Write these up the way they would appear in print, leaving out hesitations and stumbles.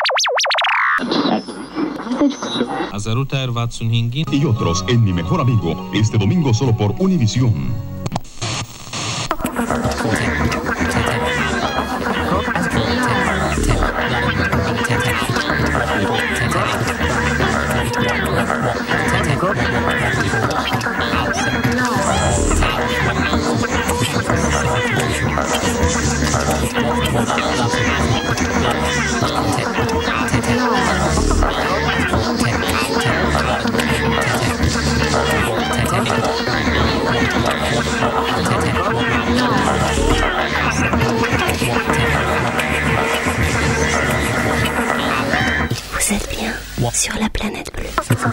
Azaruta Ervatsunhingin y otros en Mi Mejor Amigo, este domingo solo por Univisión. Vous êtes bien sur la planète bleue.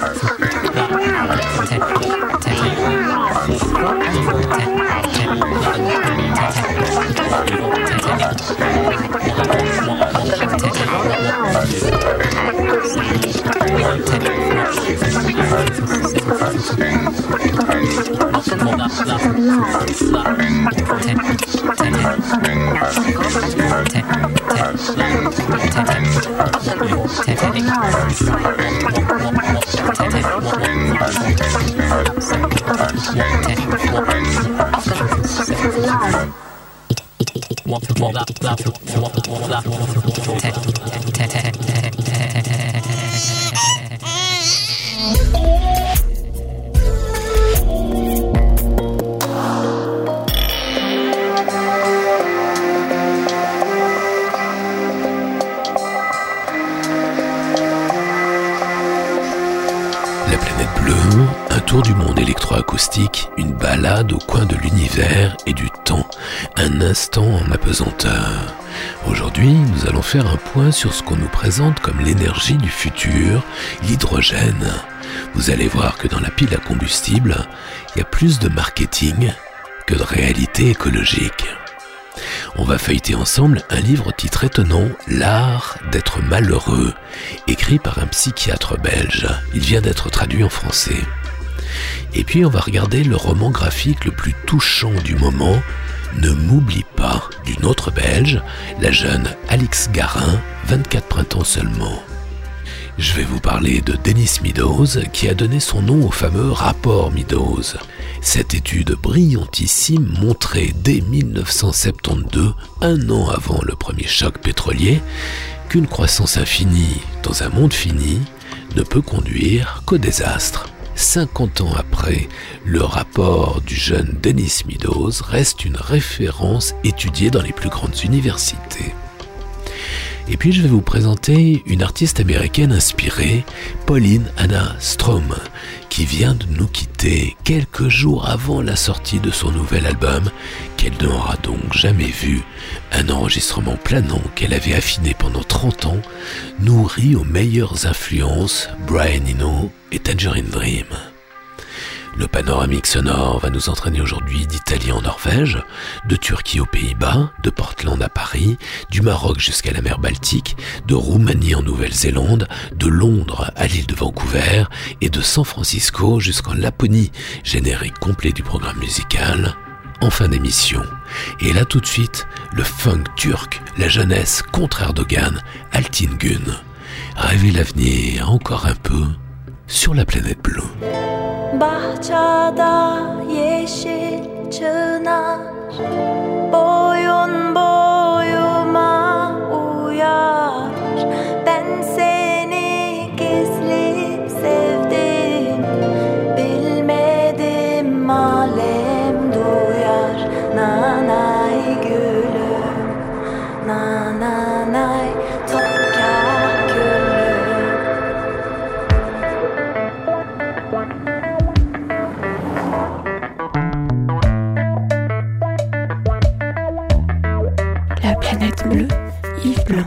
La planète bleue, un tour du monde électroacoustique, une balade au coin de l'univers et du temps, un instant en apesanteur. Aujourd'hui, nous allons faire un point sur ce qu'on nous présente comme l'énergie du futur, l'hydrogène. Vous allez voir que dans la pile à combustible, il y a plus de marketing que de réalité écologique. On va feuilleter ensemble un livre au titre étonnant, L'art d'être malheureux, écrit par un psychiatre belge. Il vient d'être traduit en français. Et puis on va regarder le roman graphique le plus touchant du moment, Ne m'oublie pas, d'une autre belge, la jeune Alix Garin, 24 printemps seulement. Je vais vous parler de Dennis Meadows, qui a donné son nom au fameux rapport Meadows. Cette étude brillantissime montrait dès 1972, un an avant le premier choc pétrolier, qu'une croissance infinie dans un monde fini ne peut conduire qu'au désastre. 50 ans après, le rapport du jeune Dennis Meadows reste une référence étudiée dans les plus grandes universités. Et puis je vais vous présenter une artiste américaine inspirée, Pauline Anna Strom, qui vient de nous quitter quelques jours avant la sortie de son nouvel album, qu'elle n'aura donc jamais vu. Un enregistrement planant qu'elle avait affiné pendant 30 ans, nourri aux meilleures influences, Brian Eno et Tangerine Dream. Le panoramique sonore va nous entraîner aujourd'hui d'Italie en Norvège, de Turquie aux Pays-Bas, de Portland à Paris, du Maroc jusqu'à la mer Baltique, de Roumanie en Nouvelle-Zélande, de Londres à l'île de Vancouver et de San Francisco jusqu'en Laponie, générique complet du programme musical, en fin d'émission. Et là tout de suite, le funk turc, la jeunesse contre Erdogan, Altin Gün. Rêver l'avenir encore un peu sur la planète bleue. Bahçada yeşil çınar boyun boyuma uyar ben seni gizli sevdim bilmedim alem duyar nanay gülüm nanay tokar gülüm. La planète bleue, Yves Blanc.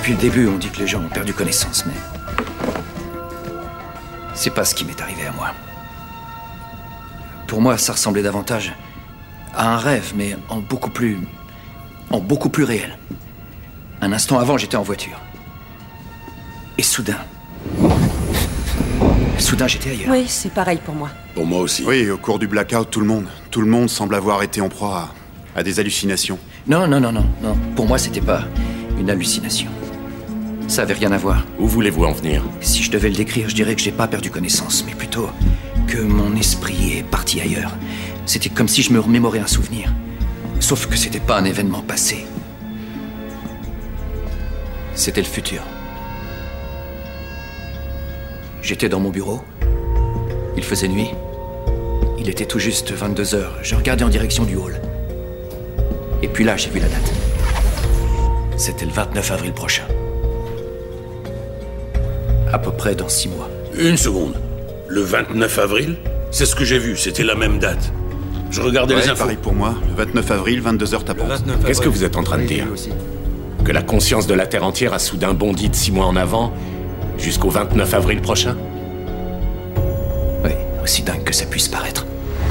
Depuis le début, on dit que les gens ont perdu connaissance, mais... c'est pas ce qui m'est arrivé à moi. Pour moi, ça ressemblait davantage à un rêve, mais en beaucoup plus réel. Un instant avant, j'étais en voiture. Et soudain, j'étais ailleurs. Oui, c'est pareil pour moi. Pour moi aussi. Oui, au cours du blackout, tout le monde semble avoir été en proie à des hallucinations. Non. Pour moi, c'était pas une hallucination. Ça avait rien à voir. Où voulez-vous en venir? Si je devais le décrire, je dirais que j'ai pas perdu connaissance, mais plutôt que mon esprit est parti ailleurs. C'était comme si je me remémorais un souvenir. Sauf que c'était pas un événement passé. C'était le futur. J'étais dans mon bureau. Il faisait nuit. Il était tout juste 22h. Je regardais en direction du hall. Et puis là, j'ai vu la date. C'était le 29 avril prochain. À peu près dans 6 mois. Une seconde. Le 29 avril? C'est ce que j'ai vu, c'était la même date. Je regardais les infos. Pareil pour moi, le 29 avril, 22h tapant. Qu'est-ce que vous êtes en train de dire? Que la conscience de la Terre entière a soudain bondi de 6 mois en avant jusqu'au 29 avril prochain? Oui, aussi dingue que ça puisse paraître.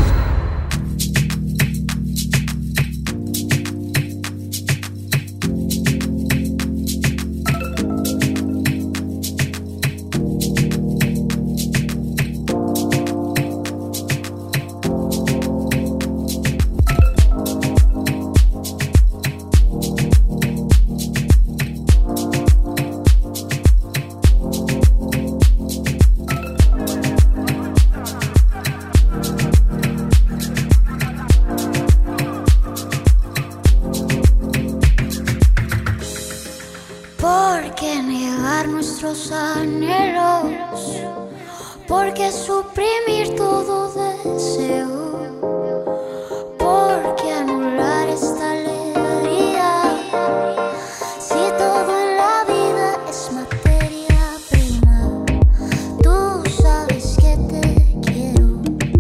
¿Por qué negar nuestros anhelos? ¿Por qué suprimir todo deseo? ¿Por qué anular esta alegría? Si todo en la vida es materia prima, tú sabes que te quiero.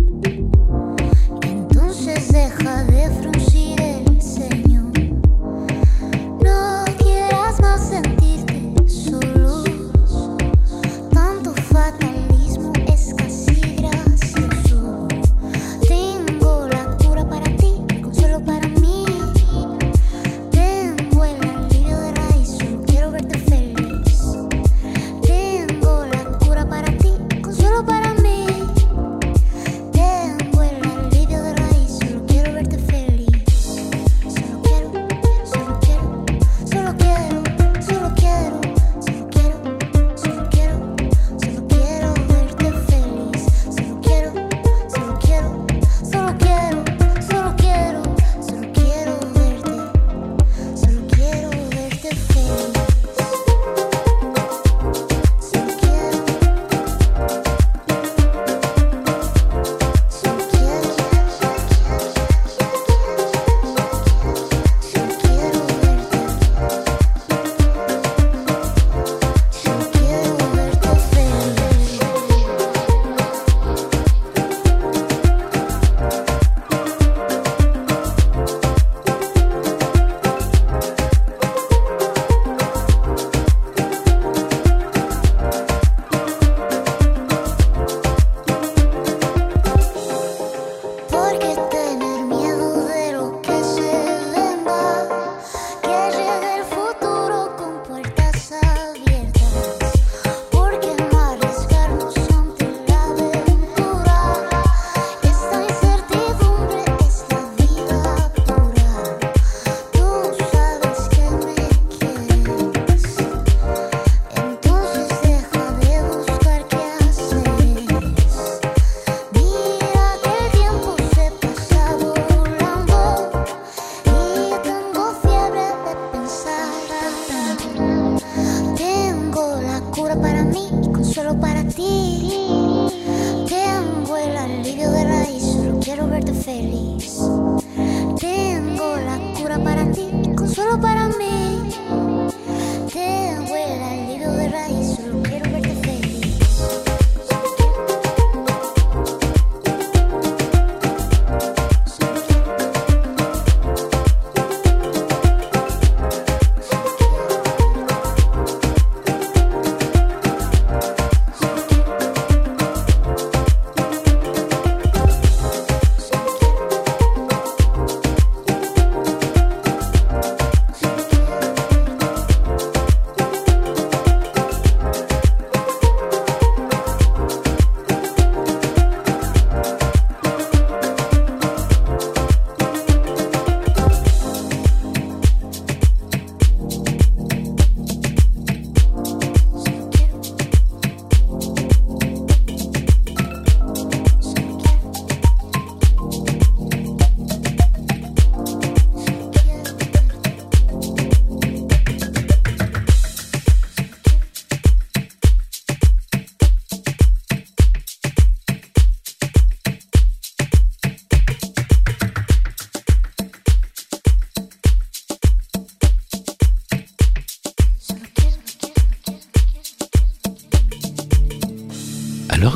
Entonces deja de fruncir el ceño. No quieras más sentirte solo. Tanto fatalismo es casi gracioso. Tengo la cura para ti, consuelo para mí. Tengo el alivio de raíz, solo quiero verte feliz. Tengo la cura para ti, consuelo para mí. Tengo el alivio de raíz, solo quiero verte feliz. Solo quiero, solo quiero, solo quiero, solo quiero, solo quiero, solo quiero, solo quiero verte feliz. Solo quiero, solo quiero, solo quiero, solo quiero, solo quiero verte, solo quiero verte feliz. Solo quiero, solo quiero, solo quiero verte, solo quiero verte feliz. ¿Por qué tener miedo de lo que se venga? Que llegue el futuro con puertas abiertas. ¿Por qué no arriesgarnos ante la aventura? Esta incertidumbre es la vida pura. Tú sabes que me quieres. Entonces deja de buscar qué hacer. Mira que el tiempo se pasa volando y tengo fiebre de pensar tanto. Tengo la cura para mí y consuelo para ti. Tengo el alivio de raíz, solo quiero verte feliz. Tengo la cura para ti y consuelo para mí. Tengo el alivio de raíz, solo quiero verte feliz. Solo quiero,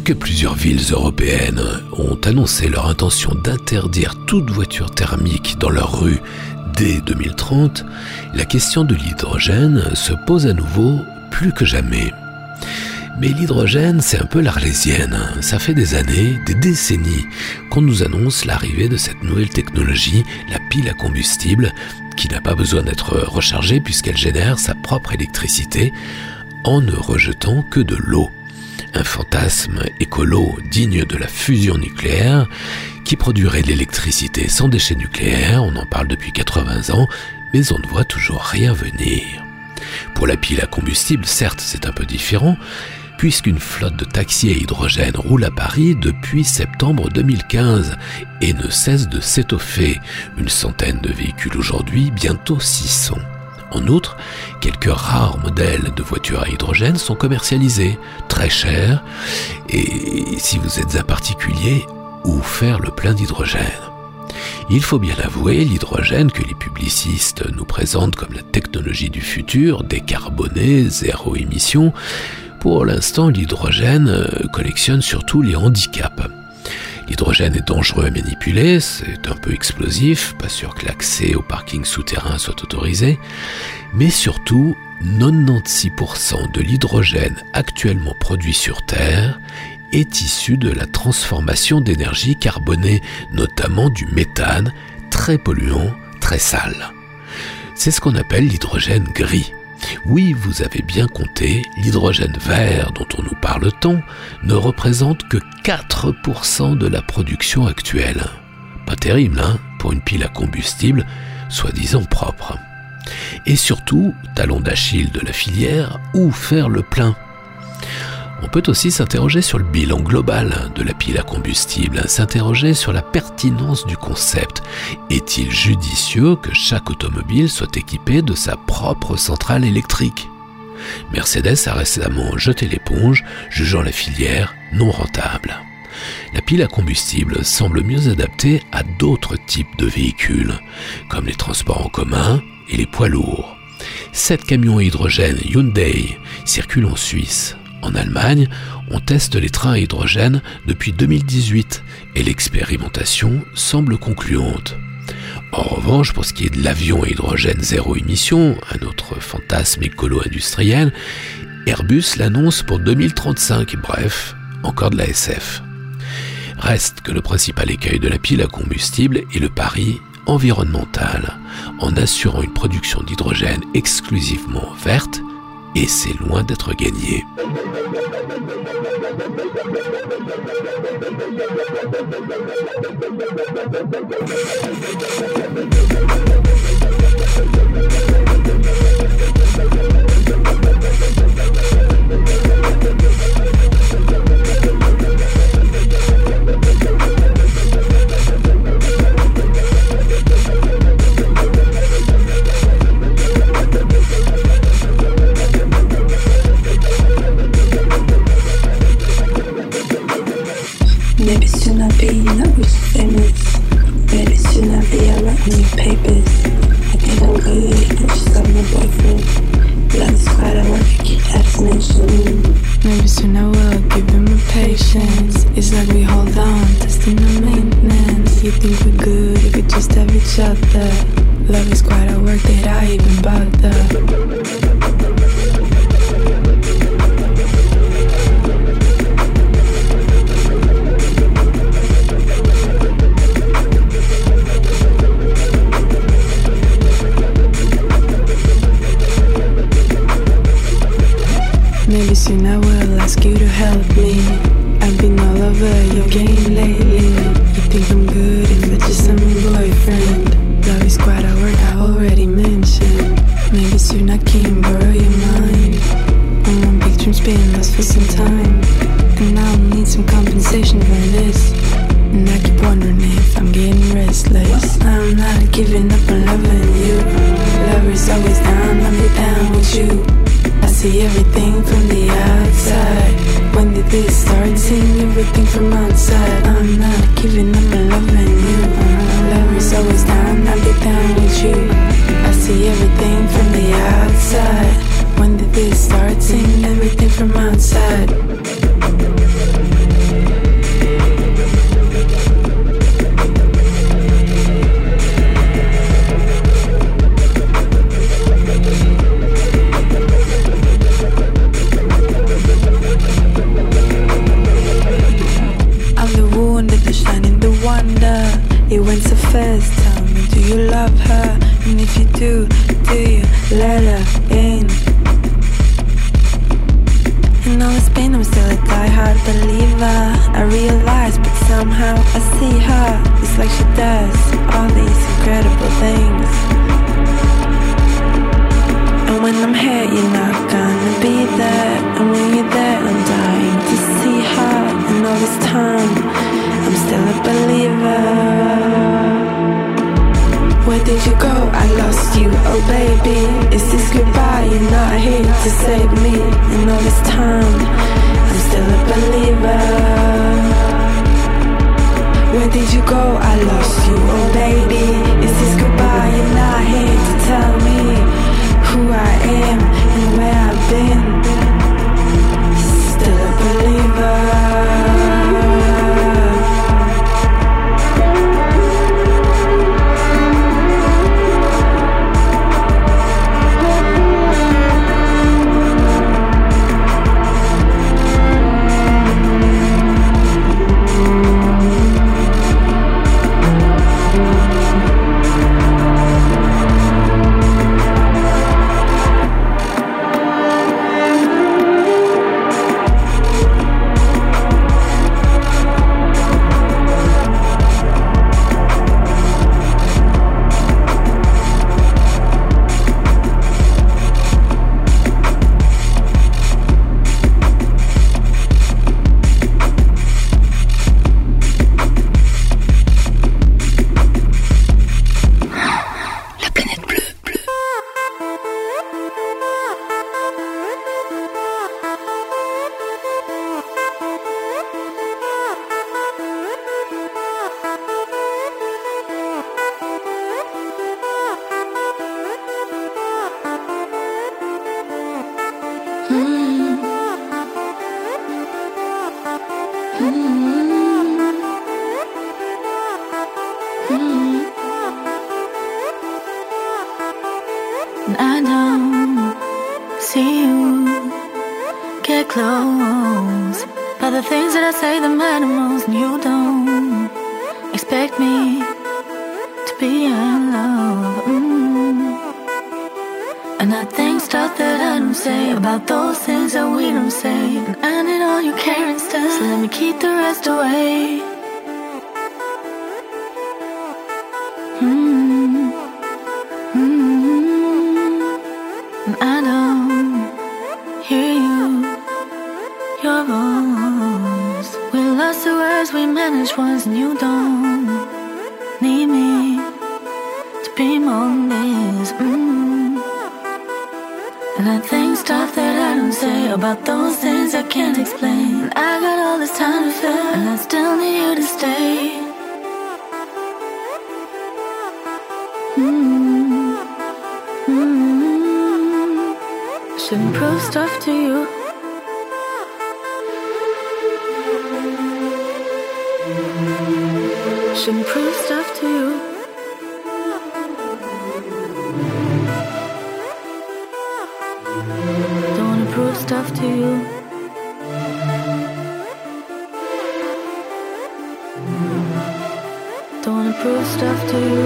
que plusieurs villes européennes ont annoncé leur intention d'interdire toute voiture thermique dans leurs rues dès 2030, la question de l'hydrogène se pose à nouveau plus que jamais. Mais l'hydrogène, c'est un peu l'Arlésienne. Ça fait des années, des décennies, qu'on nous annonce l'arrivée de cette nouvelle technologie, la pile à combustible, qui n'a pas besoin d'être rechargée puisqu'elle génère sa propre électricité en ne rejetant que de l'eau. Un fantasme écolo digne de la fusion nucléaire qui produirait de l'électricité sans déchets nucléaires, on en parle depuis 80 ans, mais on ne voit toujours rien venir. Pour la pile à combustible, certes, c'est un peu différent, puisqu'une flotte de taxis à hydrogène roule à Paris depuis septembre 2015 et ne cesse de s'étoffer. Une centaine de véhicules aujourd'hui, bientôt 600. En outre, quelques rares modèles de voitures à hydrogène sont commercialisés, très chers, et si vous êtes un particulier, où faire le plein d'hydrogène ? Il faut bien avouer, l'hydrogène que les publicistes nous présentent comme la technologie du futur, décarbonée, zéro émission, pour l'instant, l'hydrogène collectionne surtout les handicaps. L'hydrogène est dangereux à manipuler, c'est un peu explosif, pas sûr que l'accès au parking souterrain soit autorisé, mais surtout, 96% de l'hydrogène actuellement produit sur Terre est issu de la transformation d'énergie carbonée, notamment du méthane, très polluant, très sale. C'est ce qu'on appelle l'hydrogène gris. Oui, vous avez bien compté, l'hydrogène vert dont on nous parle tant ne représente que 4% de la production actuelle. Pas terrible, hein, pour une pile à combustible, soi-disant propre. Et surtout, talon d'Achille de la filière, où faire le plein ? On peut aussi s'interroger sur le bilan global de la pile à combustible, s'interroger sur la pertinence du concept. Est-il judicieux que chaque automobile soit équipée de sa propre centrale électrique ? Mercedes a récemment jeté l'éponge, jugeant la filière non rentable. La pile à combustible semble mieux adaptée à d'autres types de véhicules, comme les transports en commun et les poids lourds. 7 camions à hydrogène Hyundai circulent en Suisse. En Allemagne, on teste les trains à hydrogène depuis 2018 et l'expérimentation semble concluante. En revanche, pour ce qui est de l'avion à hydrogène zéro émission, un autre fantasme écolo-industriel, Airbus l'annonce pour 2035, bref, encore de la SF. Reste que le principal écueil de la pile à combustible est le pari environnemental, en assurant une production d'hydrogène exclusivement verte, et c'est loin d'être gagné. Maybe soon I'll be not rich famous. Maybe soon I'll be out writing new papers. I think I'm good, I just got my boyfriend. Love is quite a work, I keep abstination. Maybe soon I will give him my patience. It's like we hold on, testing the maintenance. You think we're good if we just have each other. Love is quite a work that I even bother. Maybe soon I will ask you to help me. I've been all over your game lately. You think I'm good and but just I'm your boyfriend. Love is quite a word I already mentioned. Maybe soon I can borrow your mind. I'm on big dreams being lost for some time. And I'll need some compensation for this. And I keep wondering if I'm getting restless. I'm not giving up on loving you. Love is always down, I'll be down with you. I see everything from the outside. When did this start? Seeing everything from outside. I'm not giving up on loving you. Love is always down, I'll be down with you. I see everything from the outside. When did this start? Seeing everything from outside. do you let her in? In all this pain I'm still a die-hard believer. I realize, but somehow I see her. It's like she does all these incredible things. And when I'm here, you're not gonna be there. And when you're there, I'm dying to see her. And all this time, I'm still a believer. Where did you go? I lost you, oh baby. Is this goodbye? You're not here to save me. And all this time, I'm still a believer. Where did you go? I lost you, oh baby. Is this goodbye? You're not here to tell me who I am and where I've been. Still a believer. I don't see you get close, but the things that I say that matter most, and you don't expect me to be in love. And I think stuff that I don't say about those things that we don't say, and I need all your care instead, so let me keep the rest away. I don't hear you, your voice. We lost the words we managed once, and you don't need me to be more than this. And I think stuff that I don't say about those things I can't explain. And I got all this time to fill, and I still need you to stay. Shouldn't prove stuff to you. Shouldn't prove stuff to you. Don't wanna prove stuff to you. Don't wanna prove stuff to you.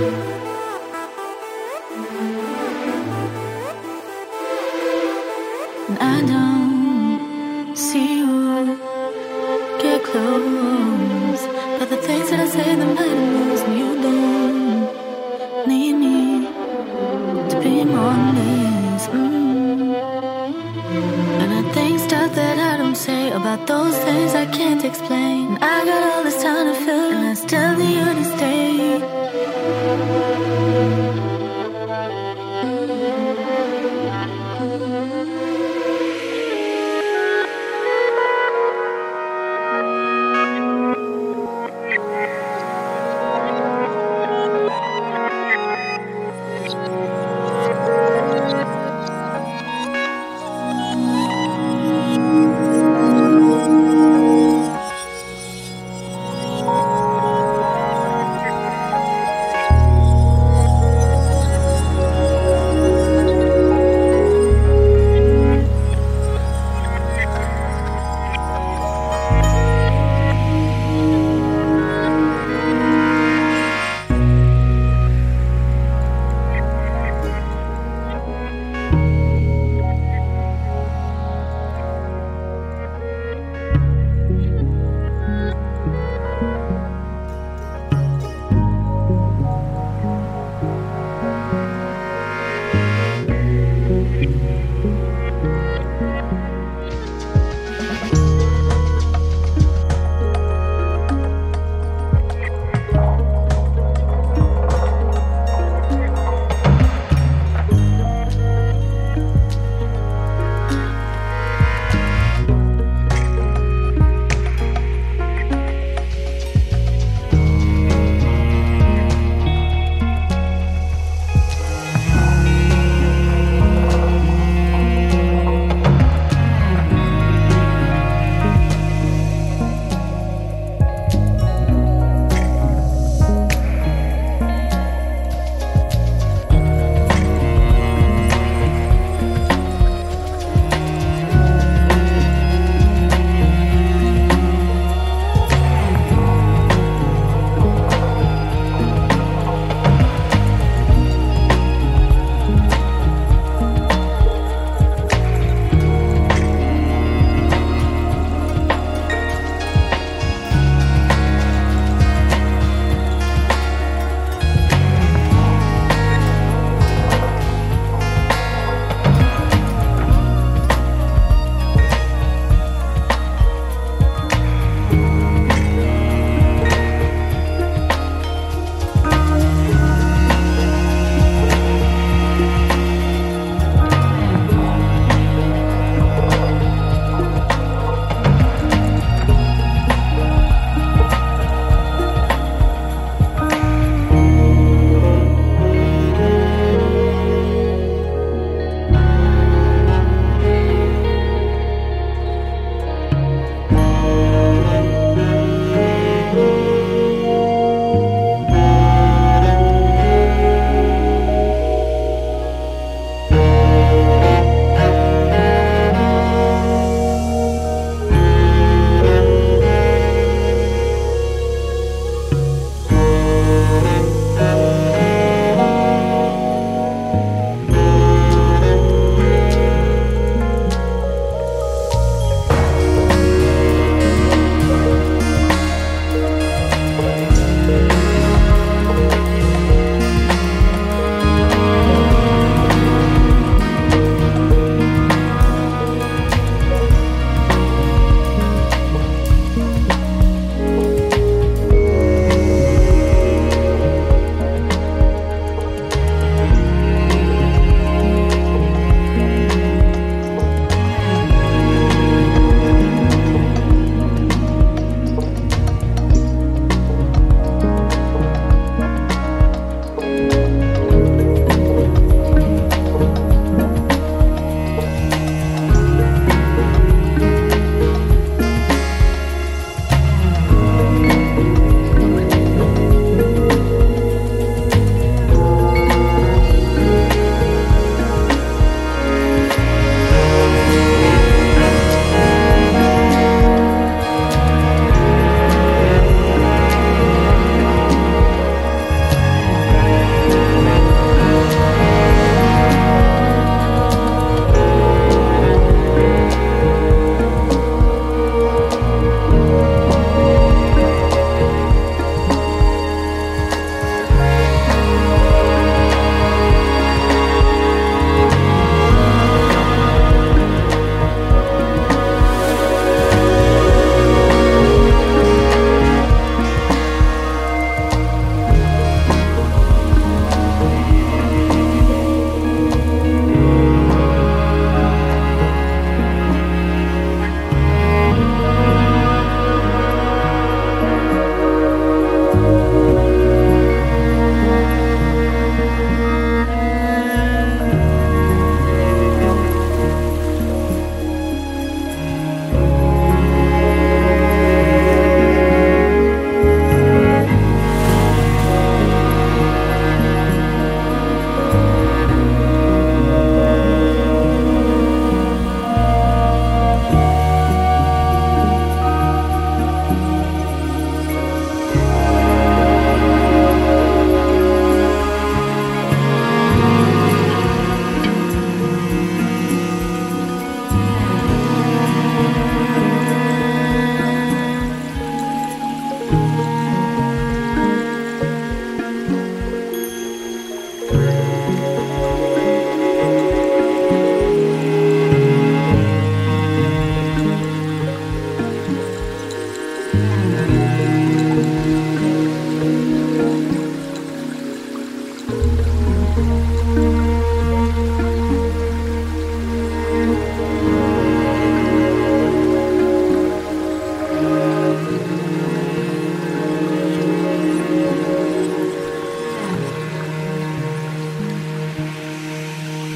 I don't see you get close, but the things that I say that matter most, and you don't need me to be more than this. And I think stuff that I don't say about those things I can't explain. And I got all this time to fill, and I still need you to stay.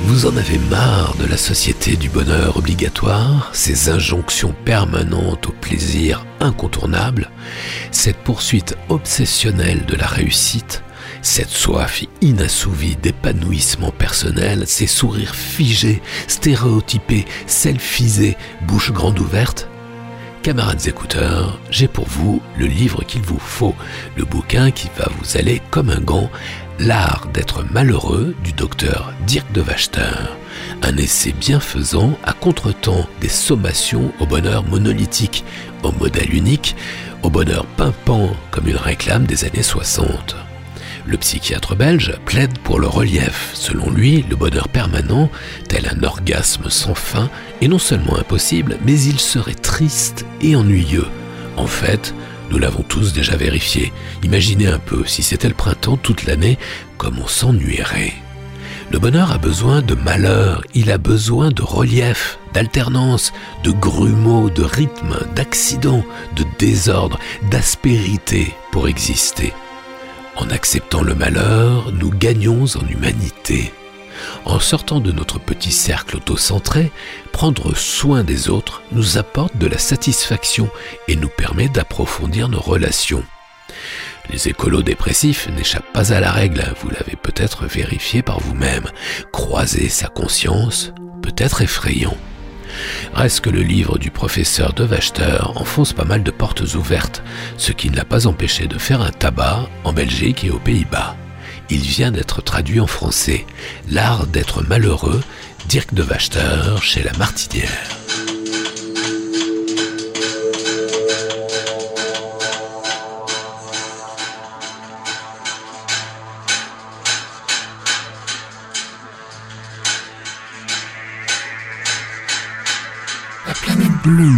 Vous en avez marre de la société du bonheur obligatoire, ces injonctions permanentes au plaisir incontournable, cette poursuite obsessionnelle de la réussite, cette soif inassouvie d'épanouissement personnel, ces sourires figés, stéréotypés, selfisés, bouche grande ouverte? Camarades écouteurs, j'ai pour vous le livre qu'il vous faut, le bouquin qui va vous aller comme un gant, L'art d'être malheureux du docteur Dirk de Wachter. Un essai bienfaisant à contretemps des sommations au bonheur monolithique, au modèle unique, au bonheur pimpant comme une réclame des années 60. Le psychiatre belge plaide pour le relief. Selon lui, le bonheur permanent, tel un orgasme sans fin, est non seulement impossible, mais il serait triste et ennuyeux. En fait, nous l'avons tous déjà vérifié. Imaginez un peu, si c'était le printemps toute l'année, comme on s'ennuierait. Le bonheur a besoin de malheur, il a besoin de relief, d'alternance, de grumeaux, de rythme, d'accidents, de désordre, d'aspérité pour exister. En acceptant le malheur, nous gagnons en humanité. En sortant de notre petit cercle auto-centré, prendre soin des autres nous apporte de la satisfaction et nous permet d'approfondir nos relations. Les écolos dépressifs n'échappent pas à la règle, vous l'avez peut-être vérifié par vous-même. Croiser sa conscience peut être effrayant. Reste que le livre du professeur de Wachter enfonce pas mal de portes ouvertes, ce qui ne l'a pas empêché de faire un tabac en Belgique et aux Pays-Bas. Il vient d'être traduit en français. L'art d'être malheureux, Dirk de Wachter chez La Martinière. La planète bleue.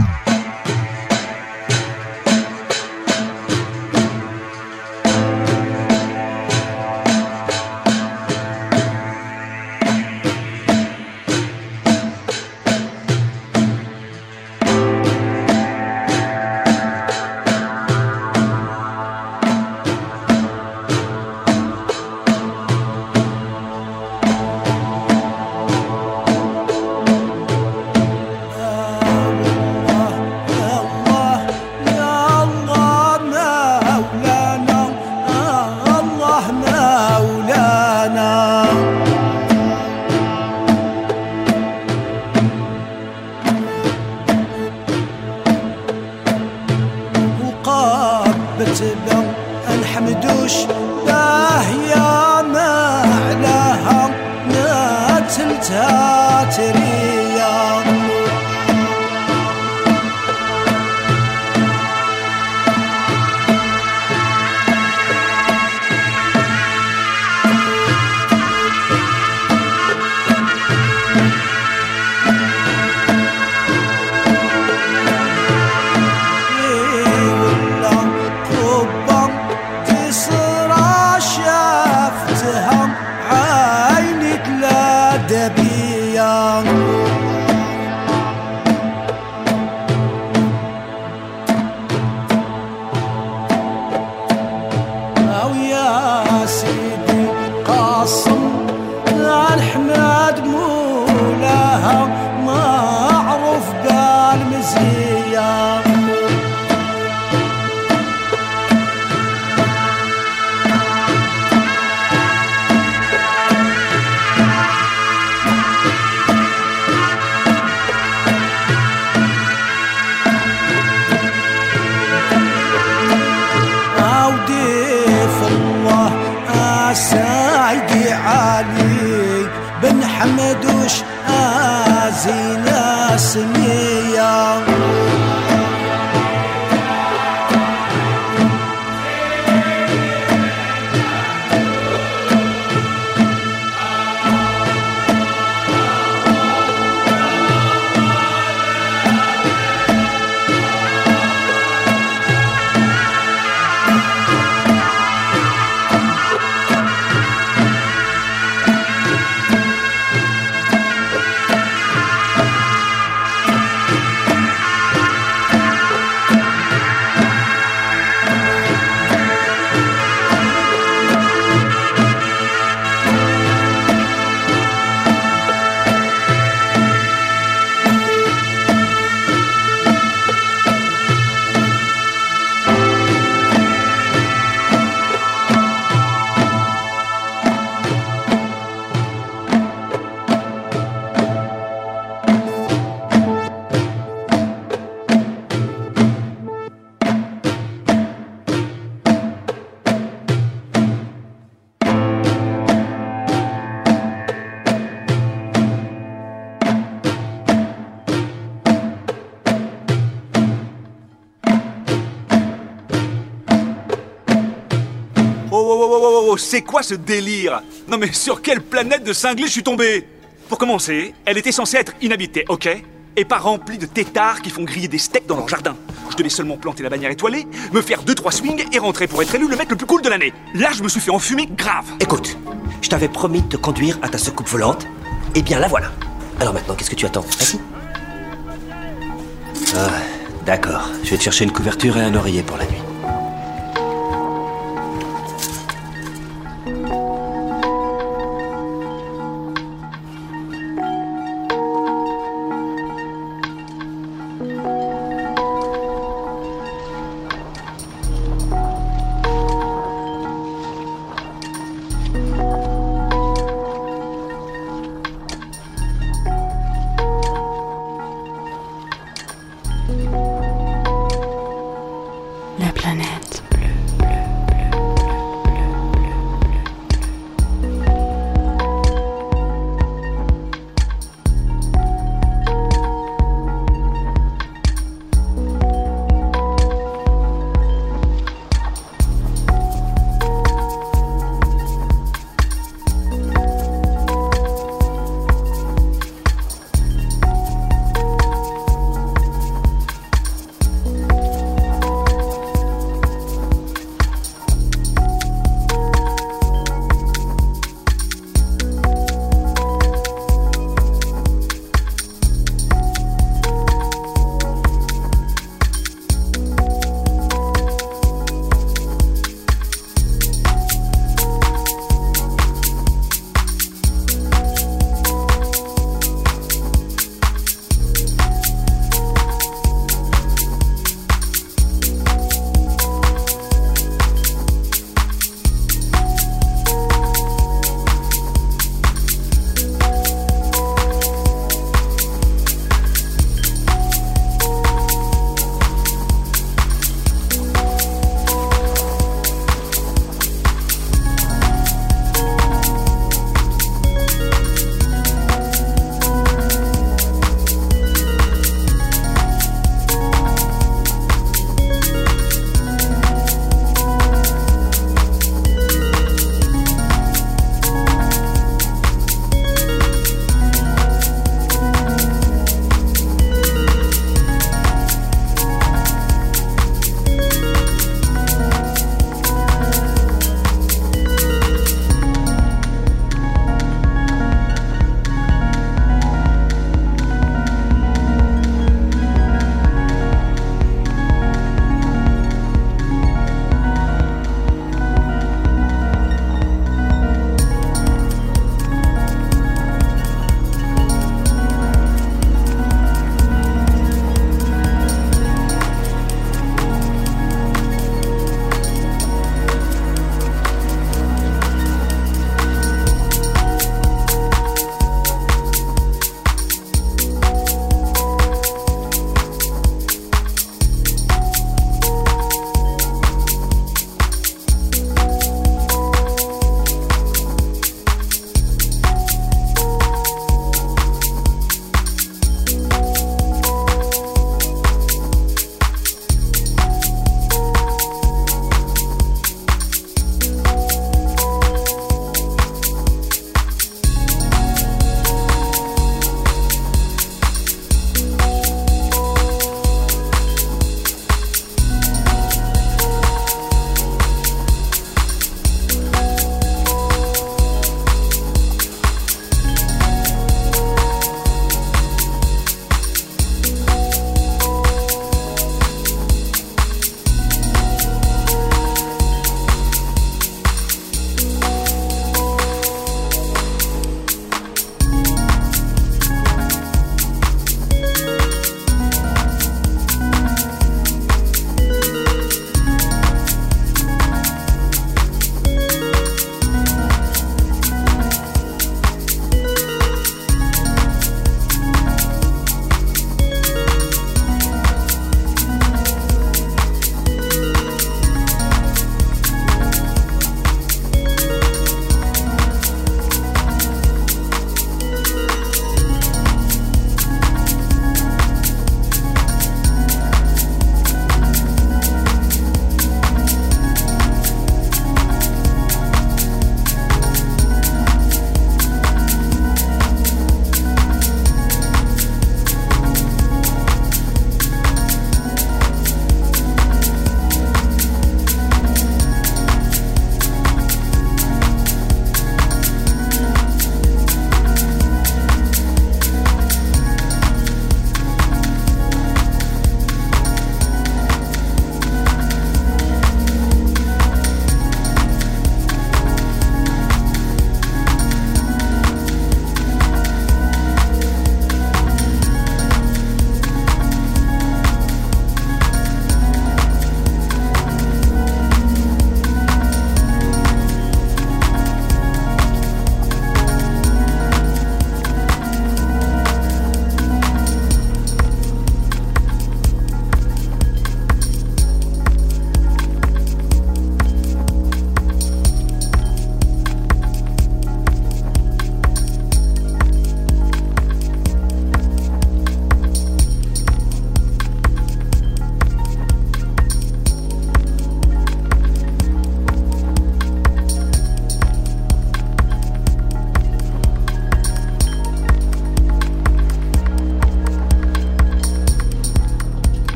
Oh, c'est quoi ce délire? Non mais sur quelle planète de cinglés je suis tombé? Pour commencer, elle était censée être inhabitée, ok? Et pas remplie de têtards qui font griller des steaks dans leur jardin. Je devais seulement planter la bannière étoilée, me faire 2-3 swings et rentrer pour être élu le mec le plus cool de l'année. Là, je me suis fait enfumer grave. Écoute, je t'avais promis de te conduire à ta soucoupe volante. Eh bien, la voilà. Alors maintenant, qu'est-ce que tu attends? Assis? Ah, d'accord. Je vais te chercher une couverture et un oreiller pour la nuit.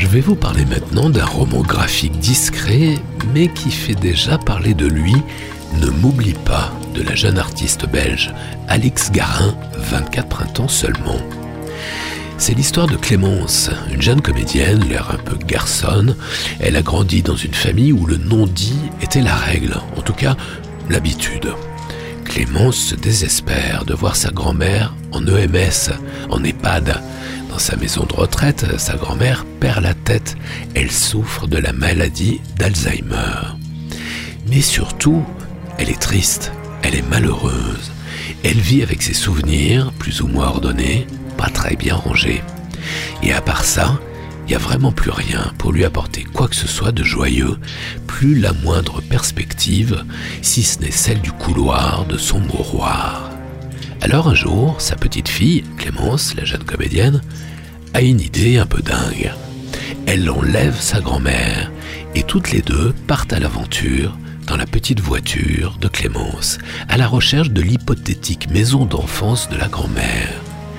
Je vais vous parler maintenant d'un roman graphique discret, mais qui fait déjà parler de lui. Ne m'oublie pas, de la jeune artiste belge Alix Garin, 24 printemps seulement. C'est l'histoire de Clémence, une jeune comédienne, l'air un peu garçonne. Elle a grandi dans une famille où le non-dit était la règle, en tout cas l'habitude. Clémence se désespère de voir sa grand-mère en EMS, en EHPAD. Dans sa maison de retraite, sa grand-mère perd la tête. Elle souffre de la maladie d'Alzheimer. Mais surtout, elle est triste, elle est malheureuse. Elle vit avec ses souvenirs, plus ou moins ordonnés, pas très bien rangés. Et à part ça, il n'y a vraiment plus rien pour lui apporter quoi que ce soit de joyeux, plus la moindre perspective, si ce n'est celle du couloir de son mouroir. Alors un jour, sa petite fille, Clémence, la jeune comédienne, a une idée un peu dingue. Elle enlève sa grand-mère et toutes les deux partent à l'aventure dans la petite voiture de Clémence, à la recherche de l'hypothétique maison d'enfance de la grand-mère.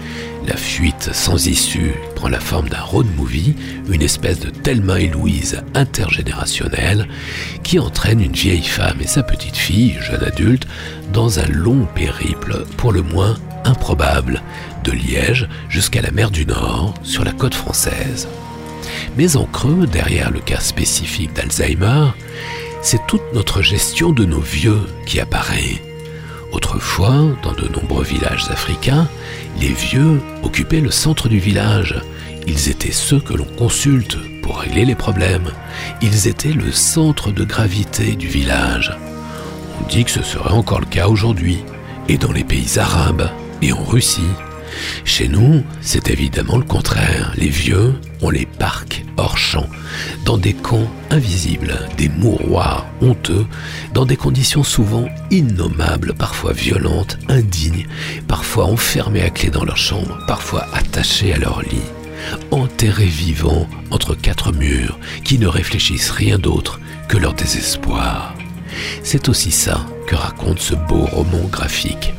La fuite sans issue prend la forme d'un road movie, une espèce de Thelma et Louise intergénérationnelle qui entraîne une vieille femme et sa petite fille, jeune adulte, dans un long périple pour le moins improbable, de Liège jusqu'à la mer du Nord, sur la côte française. Mais en creux, derrière le cas spécifique d'Alzheimer, c'est toute notre gestion de nos vieux qui apparaît. Autrefois, dans de nombreux villages africains, les vieux occupaient le centre du village. Ils étaient ceux que l'on consulte pour régler les problèmes. Ils étaient le centre de gravité du village. On dit que ce serait encore le cas aujourd'hui, et dans les pays arabes, et en Russie. Chez nous, c'est évidemment le contraire. Les vieux, on les parque hors champ, dans des camps invisibles, des mouroirs honteux, dans des conditions souvent innommables, parfois violentes, indignes, parfois enfermés à clé dans leur chambre, parfois attachés à leur lit, enterrés vivants entre quatre murs, qui ne réfléchissent rien d'autre que leur désespoir. C'est aussi ça que raconte ce beau roman graphique.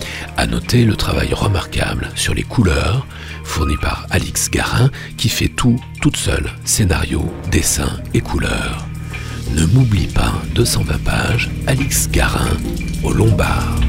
À noter le travail remarquable sur les couleurs, fourni par Alix Garin, qui fait tout, toute seule, scénario, dessin et couleurs. Ne m'oublie pas, 220 pages, Alix Garin, au Lombard.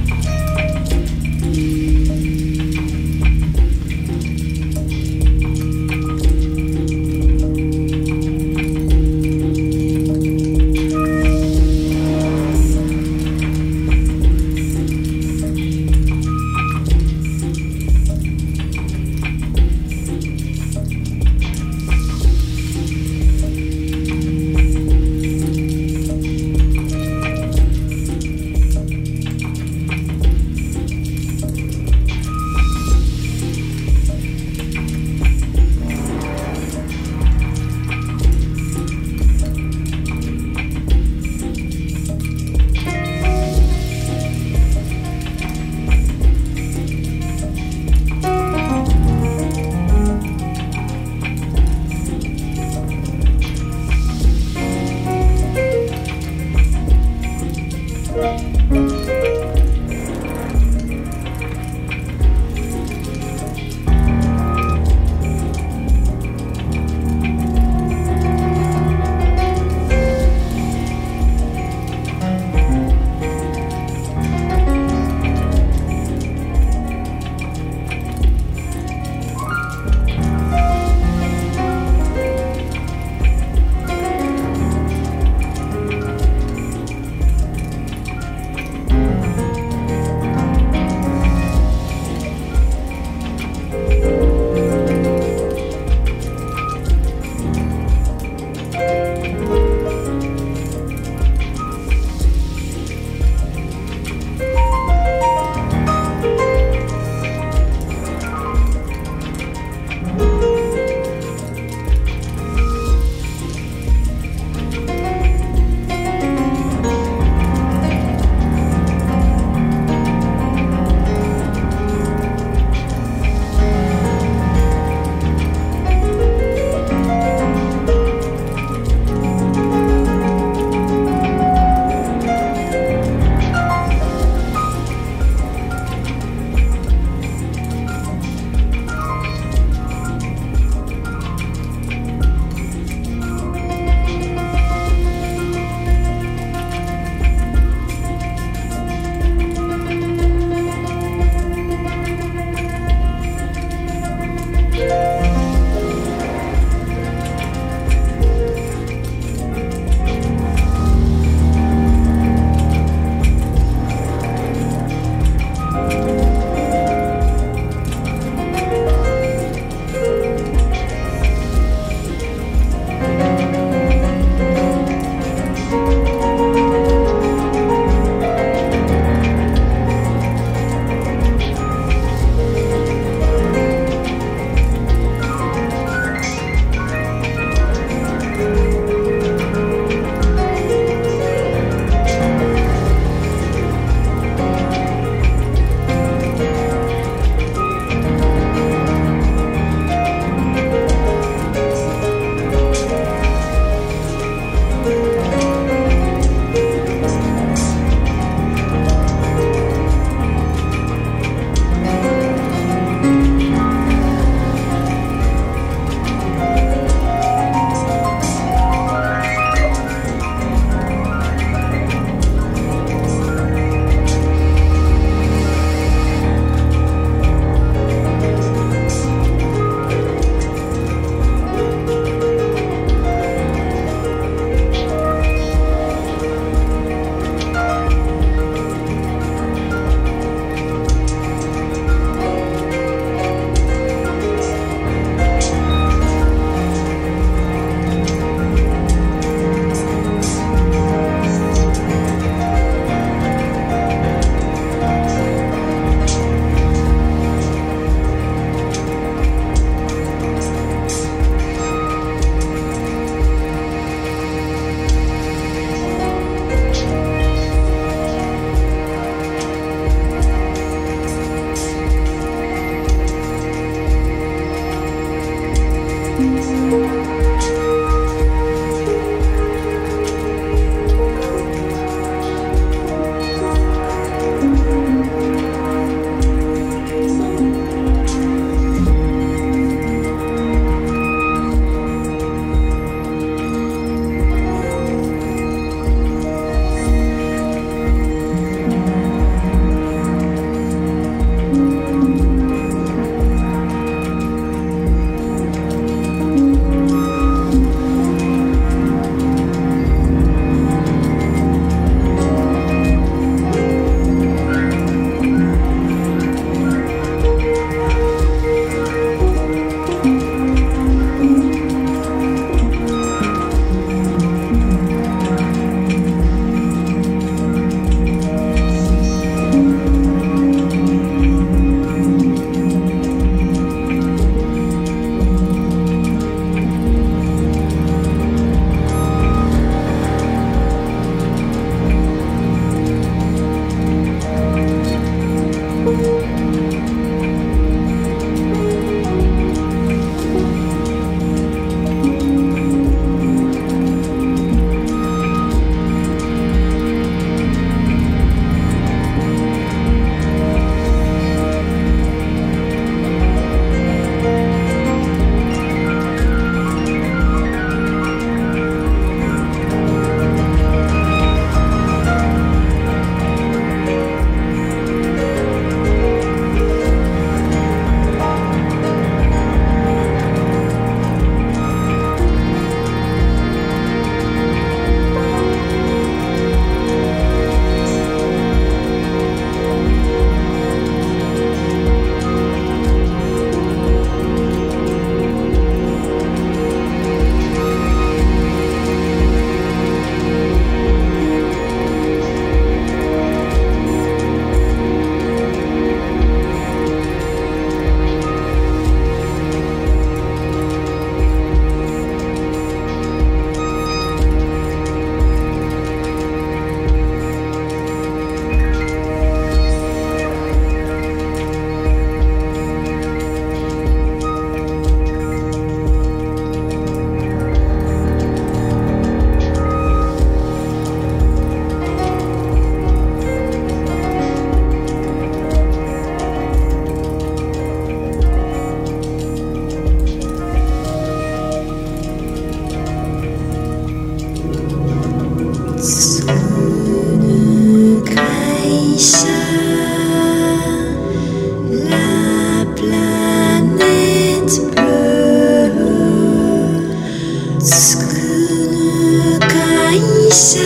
it's blue. 作る会社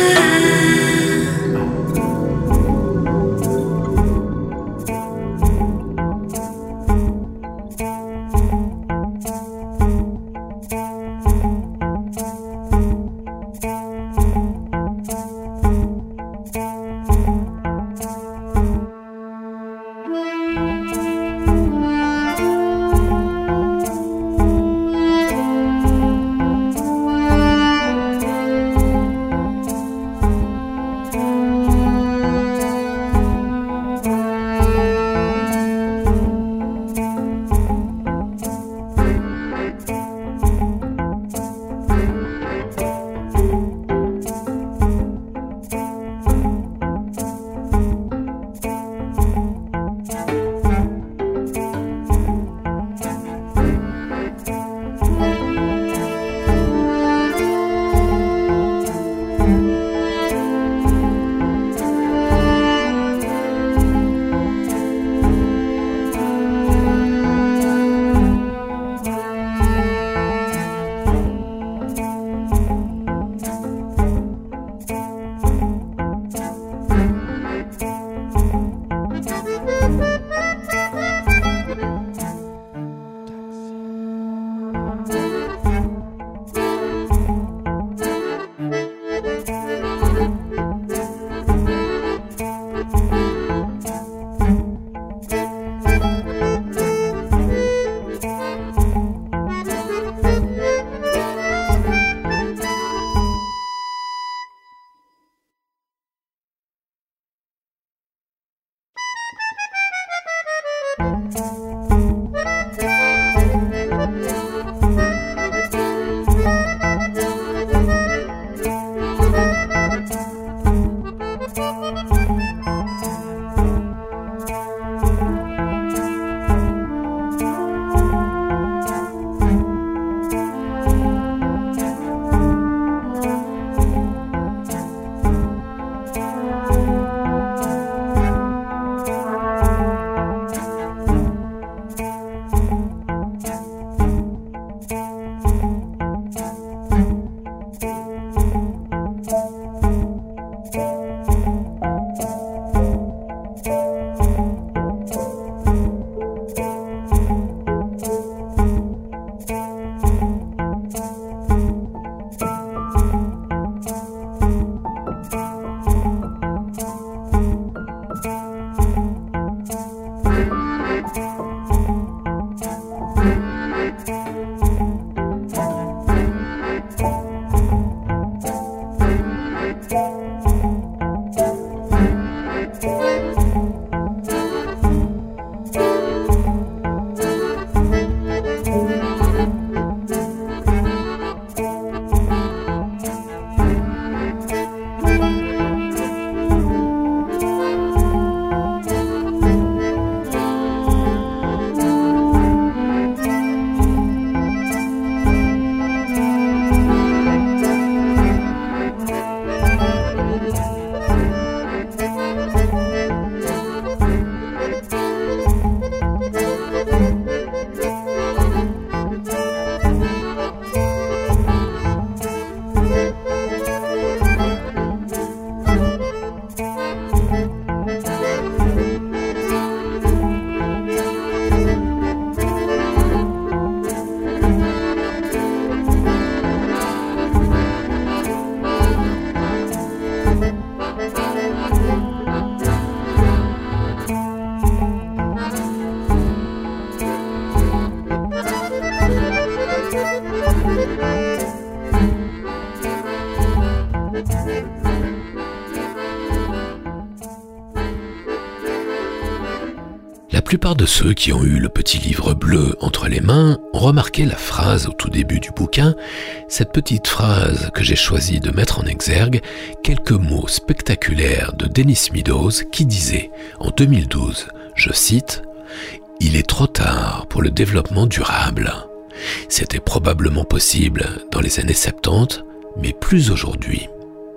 La plupart de ceux qui ont eu le petit livre bleu entre les mains ont remarqué la phrase au tout début du bouquin, cette petite phrase que j'ai choisi de mettre en exergue, quelques mots spectaculaires de Dennis Meadows qui disait en 2012, je cite, « Il est trop tard pour le développement durable. C'était probablement possible dans les années 70, mais plus aujourd'hui. »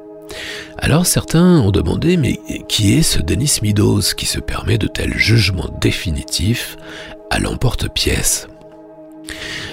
Alors certains ont demandé, mais qui est ce Dennis Meadows qui se permet de tels jugements définitifs à l'emporte-pièce ?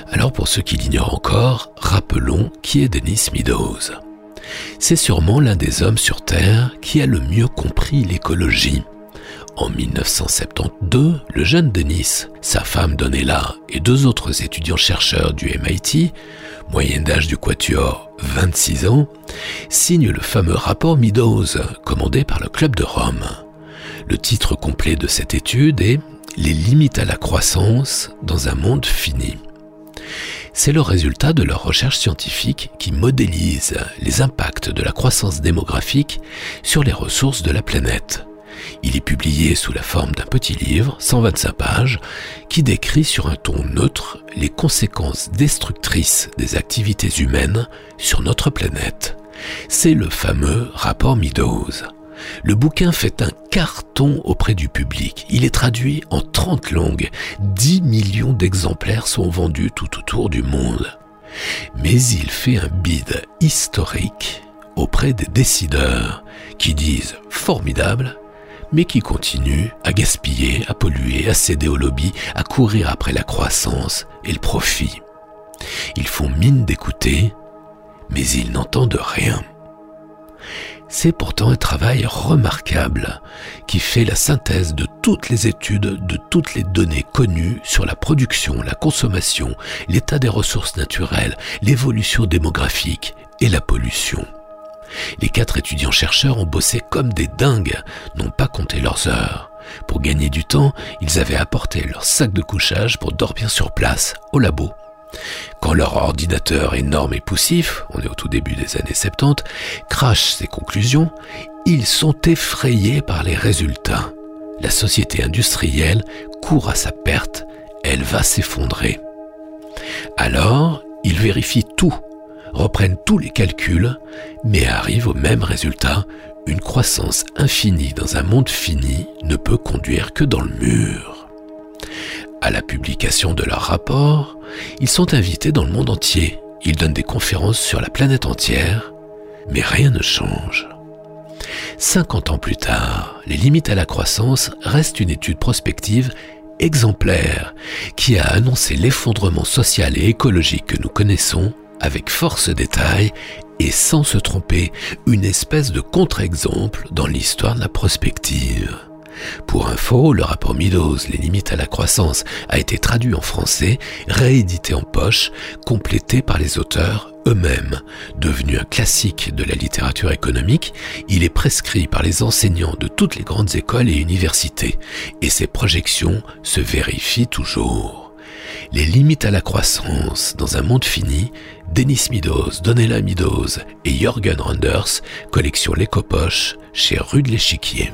Alors pour ceux qui l'ignorent encore, rappelons qui est Dennis Meadows. C'est sûrement l'un des hommes sur Terre qui a le mieux compris l'écologie. En 1972, le jeune Dennis, sa femme Donella et 2 autres étudiants-chercheurs du MIT, moyenne d'âge du quatuor 26 ans, signent le fameux rapport Meadows, commandé par le Club de Rome. Le titre complet de cette étude est « Les limites à la croissance dans un monde fini ». C'est le résultat de leurs recherches scientifiques qui modélisent les impacts de la croissance démographique sur les ressources de la planète. Il est publié sous la forme d'un petit livre, 125 pages, qui décrit sur un ton neutre les conséquences destructrices des activités humaines sur notre planète. C'est le fameux rapport Meadows. Le bouquin fait un carton auprès du public. Il est traduit en 30 langues. 10 millions d'exemplaires sont vendus tout autour du monde. Mais il fait un bid historique auprès des décideurs qui disent « formidable », mais qui continuent à gaspiller, à polluer, à céder au lobby, à courir après la croissance et le profit. Ils font mine d'écouter, mais ils n'entendent rien. C'est pourtant un travail remarquable qui fait la synthèse de toutes les études, de toutes les données connues sur la production, la consommation, l'état des ressources naturelles, l'évolution démographique et la pollution. Les 4 étudiants-chercheurs ont bossé comme des dingues, n'ont pas compté leurs heures. Pour gagner du temps, ils avaient apporté leur sac de couchage pour dormir sur place, au labo. Quand leur ordinateur énorme et poussif, on est au tout début des années 70, crache ses conclusions, ils sont effrayés par les résultats. La société industrielle court à sa perte, elle va s'effondrer. Alors, ils vérifient tout, reprennent tous les calculs, mais arrivent au même résultat. Une croissance infinie dans un monde fini ne peut conduire que dans le mur. À la publication de leur rapport, ils sont invités dans le monde entier. Ils donnent des conférences sur la planète entière, mais rien ne change. 50 ans plus tard, les limites à la croissance restent une étude prospective exemplaire qui a annoncé l'effondrement social et écologique que nous connaissons avec force détail et sans se tromper, une espèce de contre-exemple dans l'histoire de la prospective. Pour info, le rapport Meadows, les limites à la croissance, a été traduit en français, réédité en poche, complété par les auteurs eux-mêmes. Devenu un classique de la littérature économique, il est prescrit par les enseignants de toutes les grandes écoles et universités, et ses projections se vérifient toujours. Les limites à la croissance dans un monde fini, Dennis Meadows, Donella Meadows et Jürgen Randers, collection l'Écopoche, chez Rue de l'Échiquier.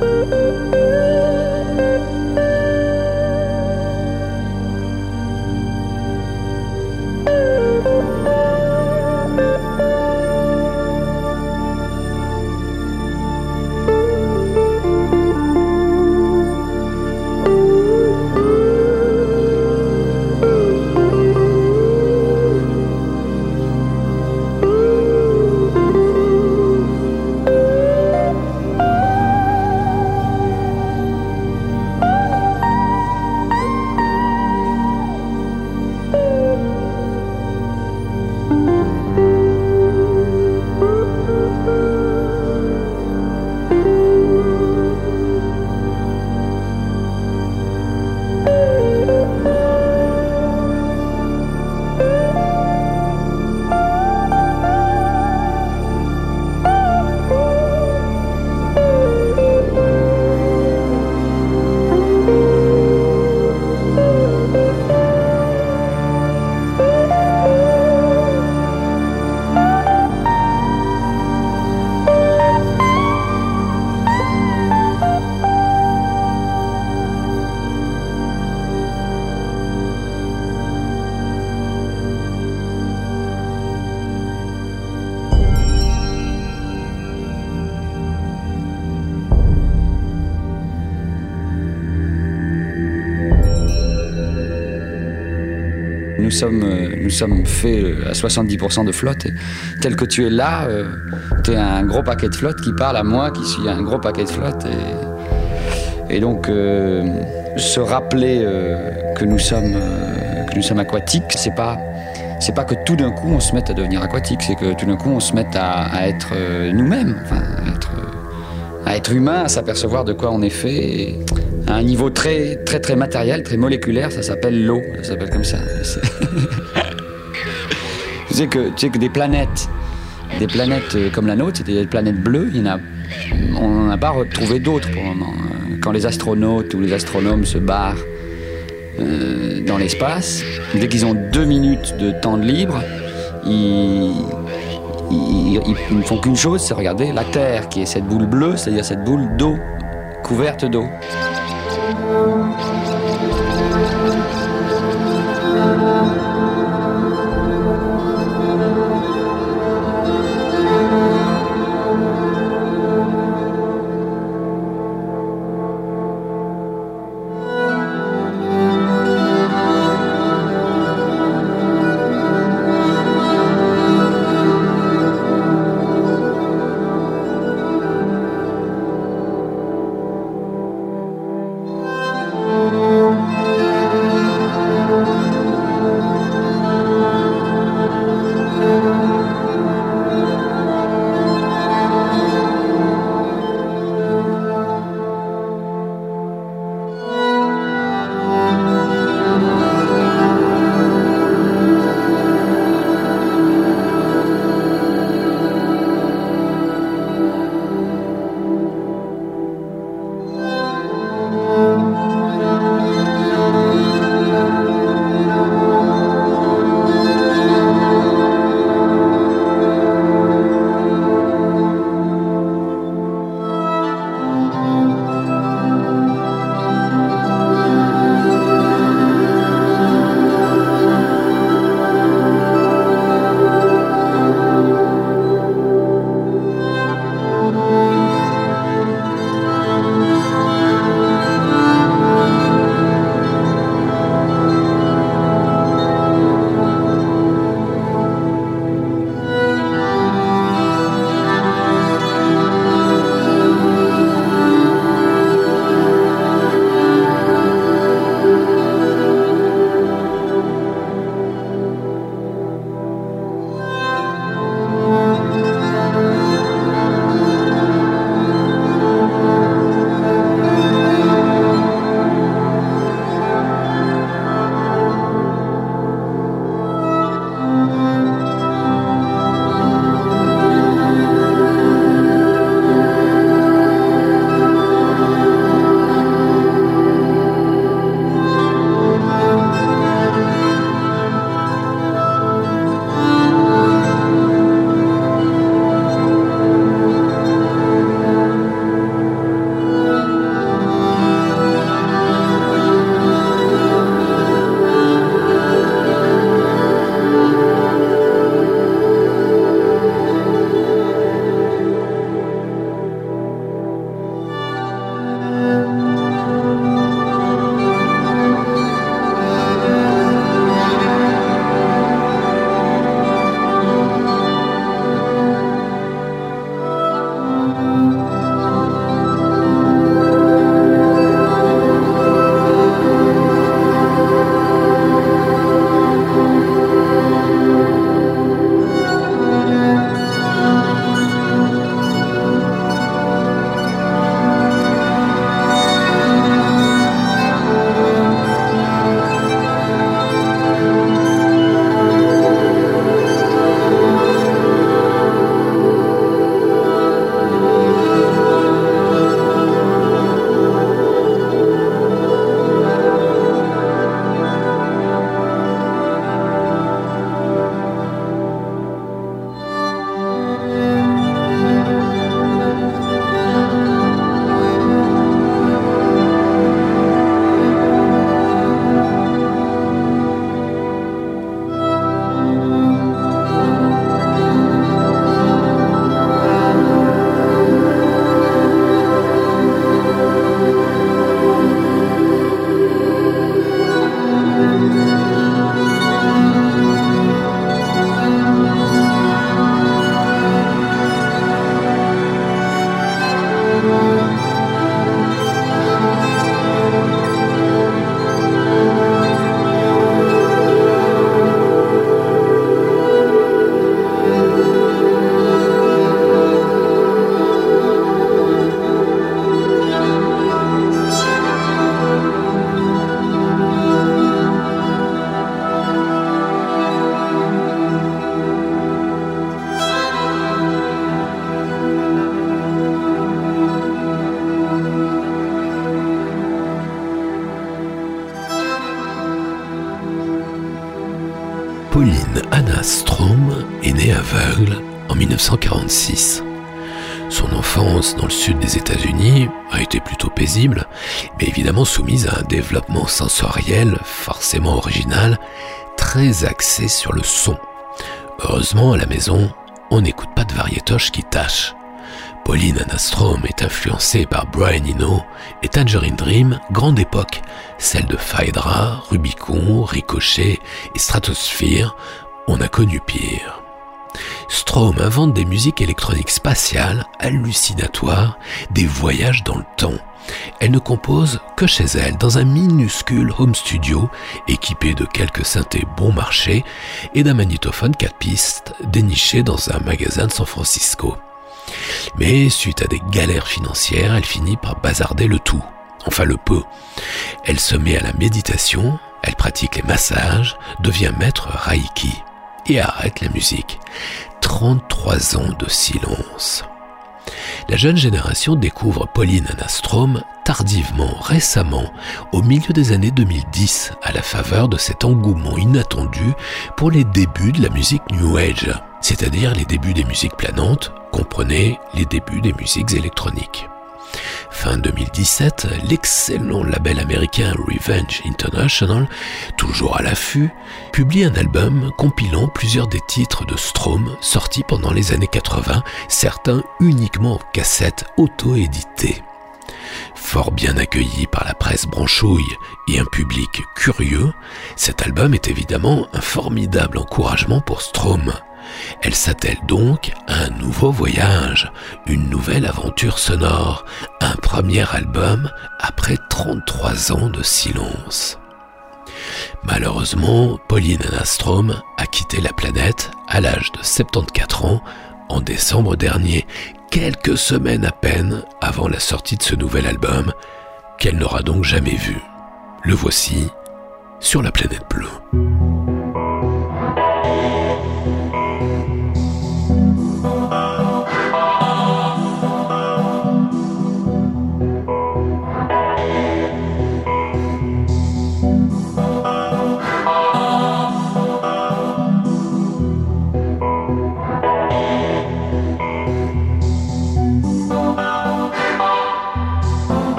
Nous sommes faits à 70% de flotte. Et tel que tu es là, tu es un gros paquet de flotte qui parle à moi, qui suis un gros paquet de flotte. Et donc, se rappeler que nous sommes aquatiques, c'est pas que tout d'un coup on se mette à devenir aquatique, c'est que tout d'un coup on se mette à être nous-mêmes, enfin, à être humain, à s'apercevoir de quoi on est fait. Et à un niveau très, très, très matériel, très moléculaire, ça s'appelle l'eau, ça s'appelle comme ça. Tu sais que des planètes comme la nôtre, c'est des planètes bleues, on n'en a pas retrouvé d'autres pour le moment. Quand les astronautes ou les astronomes se barrent dans l'espace, dès qu'ils ont 2 minutes de temps de libre, ils ne font qu'une chose, c'est regarder la Terre, qui est cette boule bleue, c'est-à-dire cette boule d'eau, couverte d'eau. aveugle en 1946. Son enfance dans le sud des États-Unis a été plutôt paisible, mais évidemment soumise à un développement sensoriel forcément original, très axé sur le son. Heureusement, à la maison, on n'écoute pas de variétoches qui tâchent. Pauline Anna Strom est influencée par Brian Eno et Tangerine Dream, grande époque, celle de Phaedra, Rubicon, Ricochet et Stratosphere. On a connu pire. Strom invente des musiques électroniques spatiales, hallucinatoires, des voyages dans le temps. Elle ne compose que chez elle, dans un minuscule home studio, équipé de quelques synthés bon marché et d'un magnétophone 4 pistes déniché dans un magasin de San Francisco. Mais suite à des galères financières, elle finit par bazarder le tout, enfin le peu. Elle se met à la méditation, elle pratique les massages, devient maître Reiki et arrête la musique. 33 ans de silence. La jeune génération découvre Pauline Anna Strom tardivement, récemment, au milieu des années 2010, à la faveur de cet engouement inattendu pour les débuts de la musique New Age, c'est-à-dire les débuts des musiques planantes, comprenez les débuts des musiques électroniques. Fin 2017, l'excellent label américain Revenge International, toujours à l'affût, publie un album compilant plusieurs des titres de Strom sortis pendant les années 80, certains uniquement en cassette auto-éditée. Fort bien accueilli par la presse branchouille et un public curieux, cet album est évidemment un formidable encouragement pour Strom. Elle s'attelle donc à un nouveau voyage, une nouvelle aventure sonore, un premier album après 33 ans de silence. Malheureusement, Pauline Anna Strom a quitté la planète à l'âge de 74 ans en décembre dernier, quelques semaines à peine avant la sortie de ce nouvel album, qu'elle n'aura donc jamais vu. Le voici sur la planète bleue.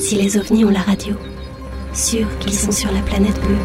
Si les ovnis ont la radio, sûr qu'ils sont sur la planète bleue.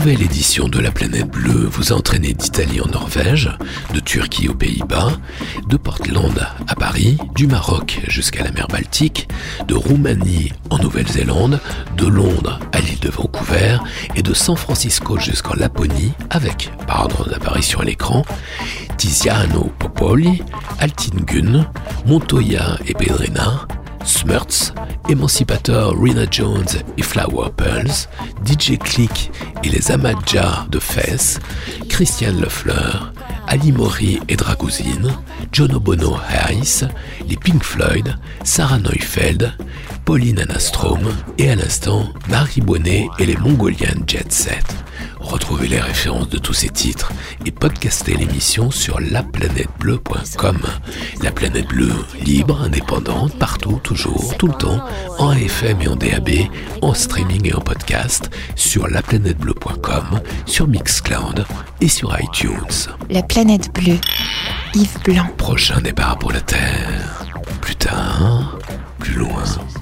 nouvelle édition de La Planète Bleue vous a entraîné d'Italie en Norvège, de Turquie aux Pays-Bas, de Portland à Paris, du Maroc jusqu'à la mer Baltique, de Roumanie en Nouvelle-Zélande, de Londres à l'île de Vancouver et de San Francisco jusqu'en Laponie avec, par ordre d'apparition à l'écran, Tiziano Popoli, Altingun, Montoya et Pedrina, Smurts, Emancipator, Rina Jones et Flower Pearls, DJ Click et les Amadja de Fès, Christian Leffler, Ali Mori et Dragouzine, John Obono Hayes, les Pink Floyd, Sarah Neufeld, Pauline Anastrom et à l'instant Marie Bonnet et les Mongolian Jet Set. Retrouvez les références de tous ces titres et podcastez l'émission sur laplanetebleue.com. La Planète Bleue, libre, indépendante, partout, toujours, tout le temps, en AM et en DAB, en streaming et en podcast, sur laplanetebleue.com, sur Mixcloud et sur iTunes. La Planète Bleue, Yves Blanc. Prochain départ pour la Terre. Plus tard, plus loin.